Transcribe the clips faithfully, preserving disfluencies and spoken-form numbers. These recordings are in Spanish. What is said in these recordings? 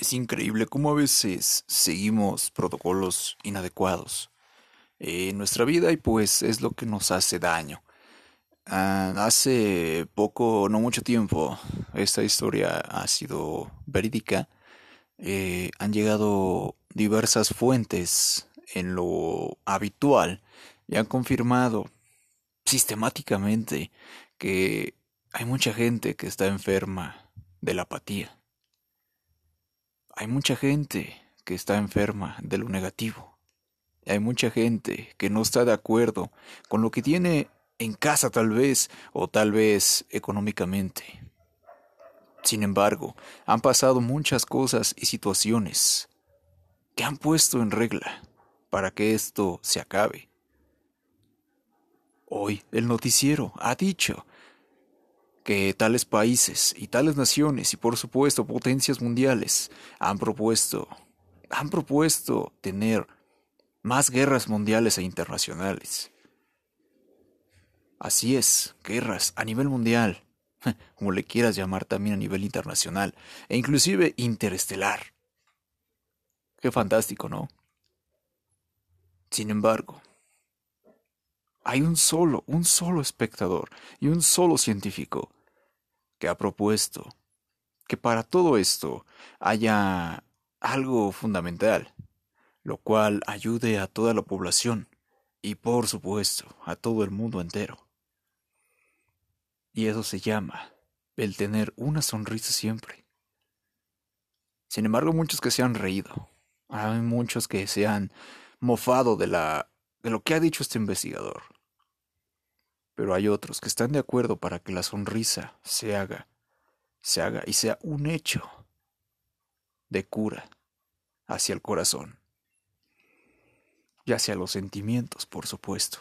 Es increíble cómo a veces seguimos protocolos inadecuados en nuestra vida y pues es lo que nos hace daño. Ah, hace poco, no mucho tiempo, esta historia ha sido verídica. Eh, han llegado diversas fuentes en lo habitual y han confirmado sistemáticamente que hay mucha gente que está enferma de la apatía. Hay mucha gente que está enferma de lo negativo. Hay mucha gente que no está de acuerdo con lo que tiene en casa tal vez o tal vez económicamente. Sin embargo, han pasado muchas cosas y situaciones que han puesto en regla para que esto se acabe. Hoy el noticiero ha dicho que tales países y tales naciones y por supuesto potencias mundiales han propuesto han propuesto tener más guerras mundiales e internacionales. Así es, guerras a nivel mundial, como le quieras llamar también a nivel internacional, e inclusive interestelar. Qué fantástico, ¿no? Sin embargo, hay un solo, un solo espectador y un solo científico que ha propuesto que para todo esto haya algo fundamental, lo cual ayude a toda la población y por supuesto a todo el mundo entero. Y eso se llama el tener una sonrisa siempre. Sin embargo, muchos que se han reído. Hay muchos que se han mofado de la de lo que ha dicho este investigador. Pero hay otros que están de acuerdo para que la sonrisa se haga, se haga y sea un hecho de cura hacia el corazón y hacia los sentimientos, por supuesto.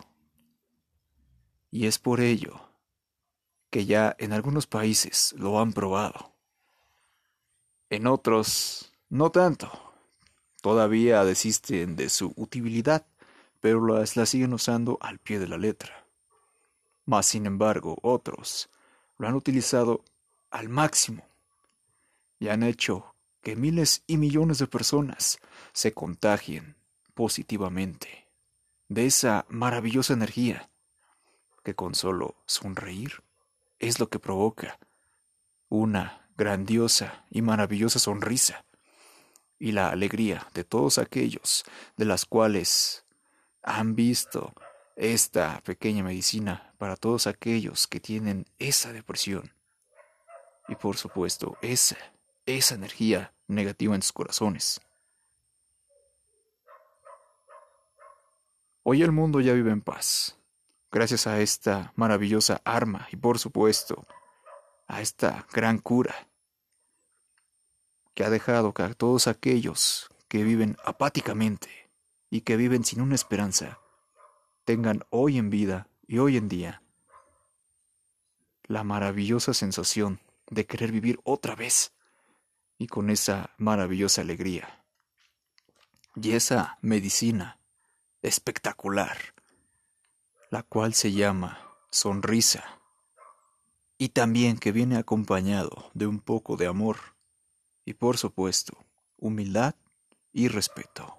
Y es por ello que ya en algunos países lo han probado. En otros, no tanto. Todavía desisten de su utilidad, pero las la siguen usando al pie de la letra. Mas, sin embargo, otros lo han utilizado al máximo y han hecho que miles y millones de personas se contagien positivamente de esa maravillosa energía que con solo sonreír es lo que provoca una grandiosa y maravillosa sonrisa y la alegría de todos aquellos de las cuales han visto esta pequeña medicina para todos aquellos que tienen esa depresión y por supuesto esa, esa energía negativa en sus corazones. Hoy el mundo ya vive en paz, gracias a esta maravillosa arma y por supuesto a esta gran cura que ha dejado que a todos aquellos que viven apáticamente y que viven sin una esperanza tengan hoy en vida y hoy en día la maravillosa sensación de querer vivir otra vez y con esa maravillosa alegría y esa medicina espectacular, la cual se llama sonrisa y también que viene acompañado de un poco de amor y por supuesto humildad y respeto.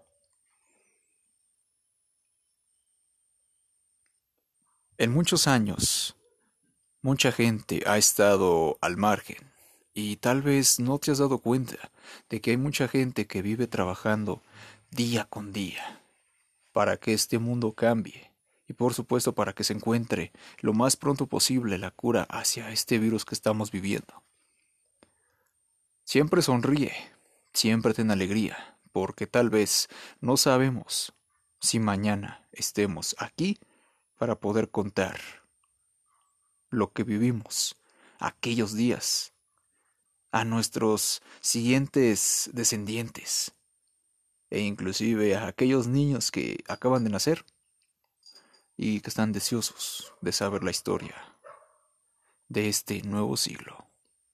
En muchos años, mucha gente ha estado al margen y tal vez no te has dado cuenta de que hay mucha gente que vive trabajando día con día para que este mundo cambie y por supuesto para que se encuentre lo más pronto posible la cura hacia este virus que estamos viviendo. Siempre sonríe, siempre ten alegría, porque tal vez no sabemos si mañana estemos aquí para poder contar lo que vivimos aquellos días a nuestros siguientes descendientes e inclusive a aquellos niños que acaban de nacer y que están deseosos de saber la historia de este nuevo siglo.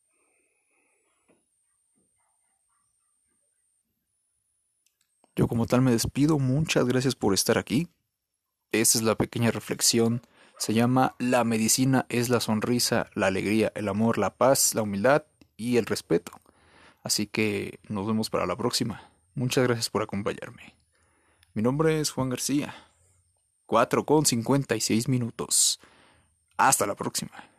Yo como tal me despido, muchas gracias por estar aquí. Esa es la pequeña reflexión. Se llama La medicina es la sonrisa, la alegría, el amor, la paz, la humildad y el respeto. Así que nos vemos para la próxima. Muchas gracias por acompañarme. Mi nombre es Juan García. Cuatro con cincuenta y seis minutos. Hasta la próxima.